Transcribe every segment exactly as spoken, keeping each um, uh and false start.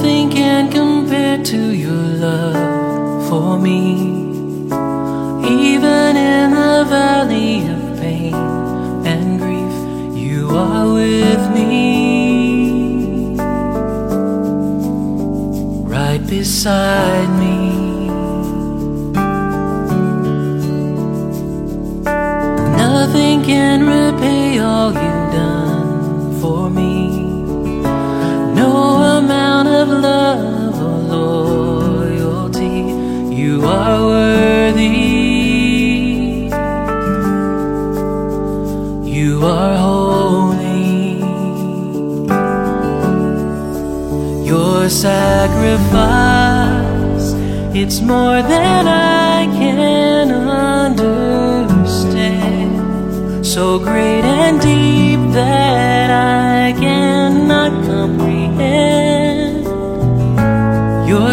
Nothing can compare to your love for me. Even in the valley of pain and grief, you are with me, right beside me. Nothing can repay all you've done for me. No amount of love or loyalty, you are worthy. You are holy. Your sacrifice, it's more than I can understand. So great and deep that I cannot comprehend. Your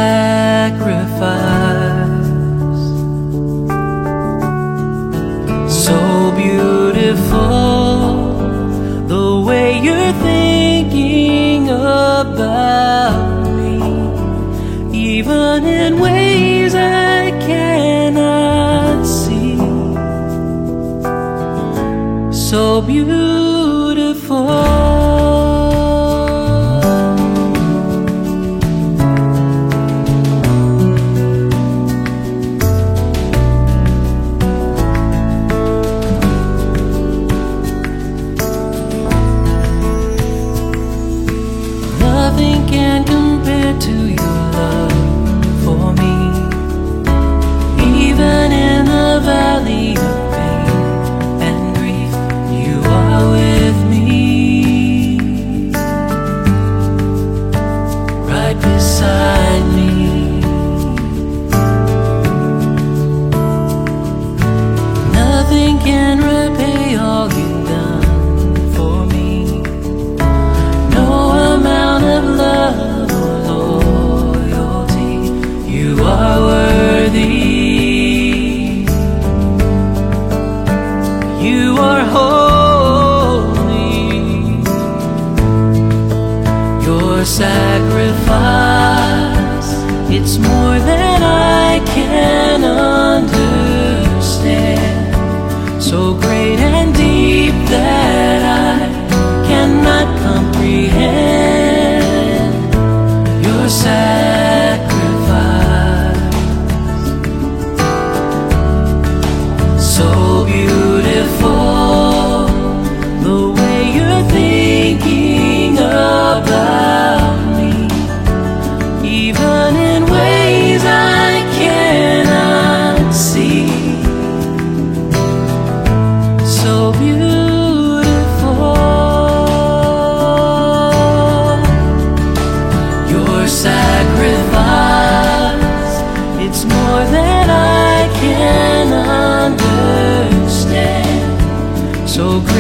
sacrifice, so beautiful, the way you're thinking about me, even in ways I cannot see. So beautiful. Nothing can compare to your love for me. Even in the valley of pain and grief, you are with me, right beside me. Nothing can repay all you've done for me. No amount of love or loyalty, you are worthy. You are holy. Your sacrifice, it's more than I can understand. So great and deep that I cannot comprehend. Your sacrifice, so beautiful, the way you're thinking about me, even in ways I cannot see. So beautiful. Your sacrifice, it's more than I can understand. So